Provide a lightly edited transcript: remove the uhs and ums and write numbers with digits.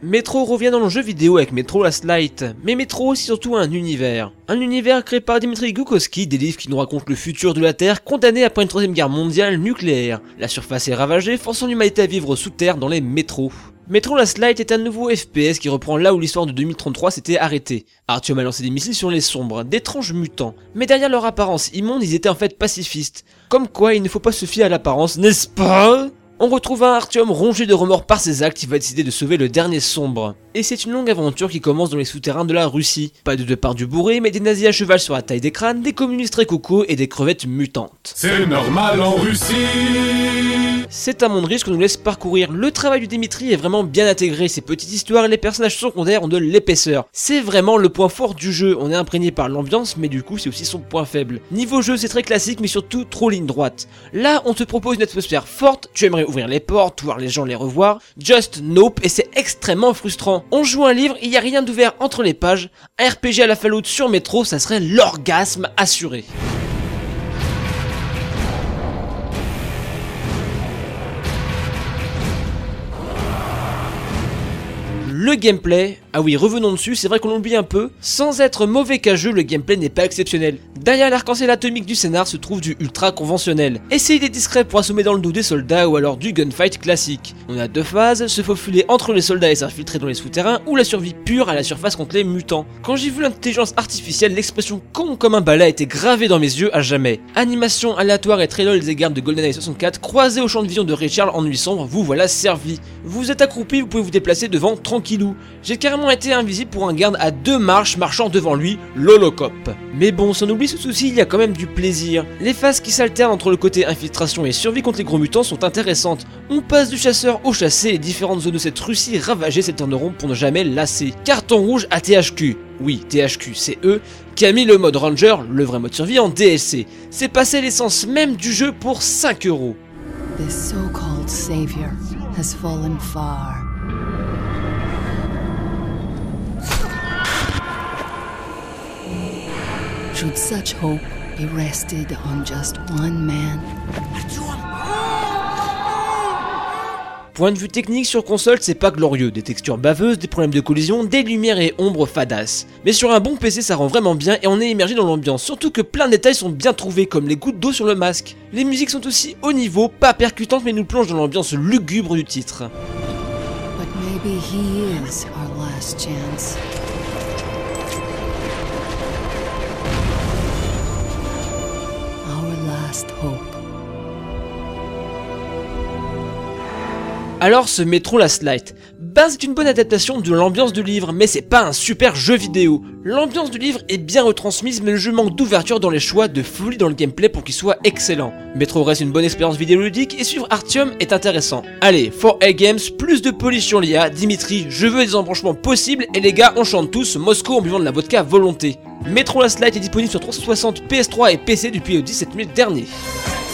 Metro revient dans le jeu vidéo avec Metro Last Light, mais Metro c'est surtout un univers. Un univers créé par Dmitri Glukhovsky, des livres qui nous racontent le futur de la Terre condamnée après une troisième guerre mondiale nucléaire. La surface est ravagée, forçant l'humanité à vivre sous terre dans les métros. Metro Last Light est un nouveau FPS qui reprend là où l'histoire de 2033 s'était arrêtée. Artyom a lancé des missiles sur les sombres, d'étranges mutants, mais derrière leur apparence immonde, ils étaient en fait pacifistes. Comme quoi il ne faut pas se fier à l'apparence, n'est-ce pas ? On retrouve un Artyom rongé de remords par ses actes, il va décider de sauver le dernier sombre. Et c'est une longue aventure qui commence dans les souterrains de la Russie. Pas de Depardieu bourré, mais des nazis à cheval sur la taille des crânes, des communistes très cocos et des crevettes mutantes. C'est normal en Russie. C'est un monde riche qu'on nous laisse parcourir. Le travail du Dmitri est vraiment bien intégré, ses petites histoires et les personnages secondaires ont de l'épaisseur. C'est vraiment le point fort du jeu, on est imprégné par l'ambiance, mais du coup c'est aussi son point faible. Niveau jeu c'est très classique, mais surtout trop ligne droite. Là on te propose une atmosphère forte, tu aimerais ouvrir les portes, voir les gens les revoir, just nope, et c'est extrêmement frustrant. On joue un livre, il n'y a rien d'ouvert entre les pages, un RPG à la Fallout sur Metro, ça serait l'orgasme assuré. Le gameplay, ah oui revenons dessus, c'est vrai qu'on l'oublie un peu, sans être mauvais qu'à jeu, le gameplay n'est pas exceptionnel. Derrière l'arc-en-ciel atomique du scénar se trouve du ultra conventionnel. Essayez d'être discret pour assommer dans le dos des soldats ou alors du gunfight classique. On a deux phases, se faufiler entre les soldats et s'infiltrer dans les souterrains ou la survie pure à la surface contre les mutants. Quand j'ai vu l'intelligence artificielle, l'expression con comme un balai a été gravée dans mes yeux à jamais. Animation aléatoire et très lol des gardes de GoldenEye 64 croisés au champ de vision de Richard en nuit sombre, vous voilà servi. Vous êtes accroupi, vous pouvez vous déplacer devant tranquillou. J'ai carrément été invisible pour un garde à 2 marches marchant devant lui, l'holocop. Mais bon, sans oublier ce souci, il y a quand même du plaisir. Les phases qui s'alternent entre le côté infiltration et survie contre les gros mutants sont intéressantes. On passe du chasseur au chassé et différentes zones de cette Russie ravagée s'alterneront pour ne jamais lasser. Carton rouge à THQ. Oui, THQ, c'est eux qui a mis le mode Ranger, le vrai mode survie, en DLC. C'est passé l'essence même du jeu pour 5€. This so-called savior has fallen far. Should such hope be rested on just one man? Point de vue technique sur console, c'est pas glorieux, des textures baveuses, des problèmes de collision, des lumières et ombres fadasses. Mais sur un bon PC ça rend vraiment bien et on est immergé dans l'ambiance, surtout que plein de détails sont bien trouvés comme les gouttes d'eau sur le masque. Les musiques sont aussi haut niveau, pas percutantes mais nous plongent dans l'ambiance lugubre du titre. But maybe he is our last chance. Hope. Alors ce Metro Last Light, c'est une bonne adaptation de l'ambiance du livre, mais c'est pas un super jeu vidéo. L'ambiance du livre est bien retransmise, mais le jeu manque d'ouverture dans les choix, de folie dans le gameplay pour qu'il soit excellent. Metro reste une bonne expérience vidéoludique et suivre Artyom est intéressant. Allez, 4A Games, plus de polish sur l'IA, Dmitri, je veux des embranchements possibles et les gars on chante tous Moscou en buvant de la vodka à volonté. Metro Last Light est disponible sur 360, PS3 et PC depuis le 17 mai dernier.